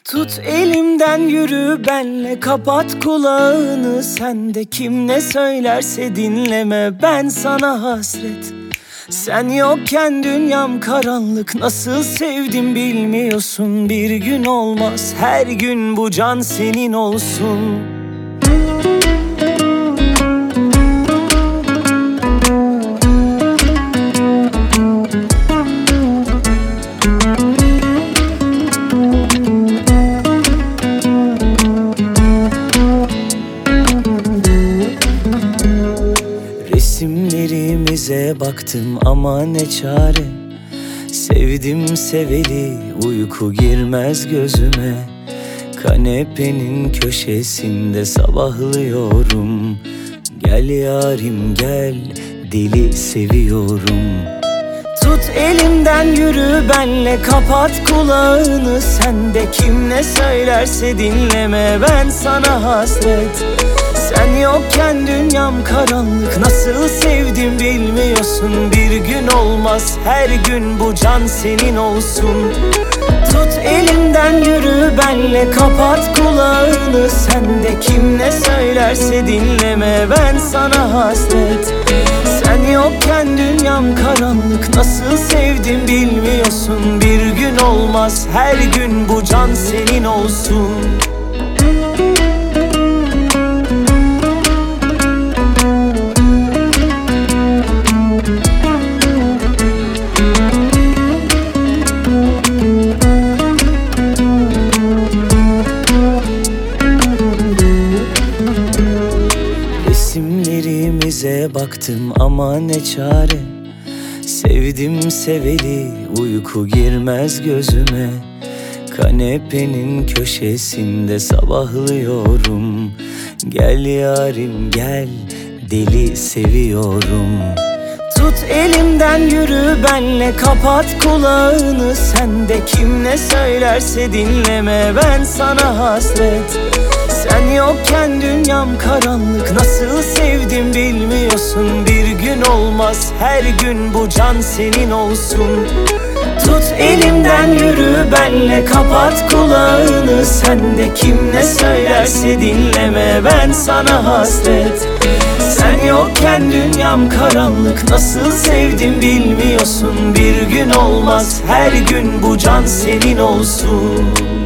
Tut elimden yürü benle, kapat kulağını. Sen de kim ne söylerse dinleme, ben sana hasret. Sen yokken dünyam karanlık, nasıl sevdim bilmiyorsun. Bir gün olmaz, her gün bu can senin olsun. Resimlerimize baktım ama ne çare. Sevdim seveli, uyku girmez gözüme. Kanepenin köşesinde sabahlıyorum. Gel yarim gel, deli seviyorum. Tut elimden yürü benle, kapat kulağını. Sen de kim ne söylerse dinleme, ben sana hasret. Sen yokken dünyam karanlık, nasıl sevdim bilmiyorsun. Bir gün olmaz, her gün bu can senin olsun. Tut elimden yürü benle, kapat kulağını. Sen de kim ne söylerse dinleme, ben sana hasret. Sen yokken dünyam karanlık, nasıl sevdim bilmiyorsun. Bir gün olmaz, her gün bu can senin olsun. Resimlerimize baktım ama ne çare. Sevdim seveli, uyku girmez gözüme. Kanepenin köşesinde sabahlıyorum. Gel yarim gel, deli seviyorum. Tut elimden yürü benle, kapat kulağını. Sen de kim ne söylerse dinleme, ben sana hasret. Sen yokken dünyam karanlık, nasıl sevdim bilmiyorsun. Bir gün olmaz, her gün bu can senin olsun. Tut elimden yürü benle, kapat kulağını. Sen de kim ne söylerse dinleme, ben sana hasret. Sen yokken dünyam karanlık, nasıl sevdim bilmiyorsun. Bir gün olmaz, her gün bu can senin olsun.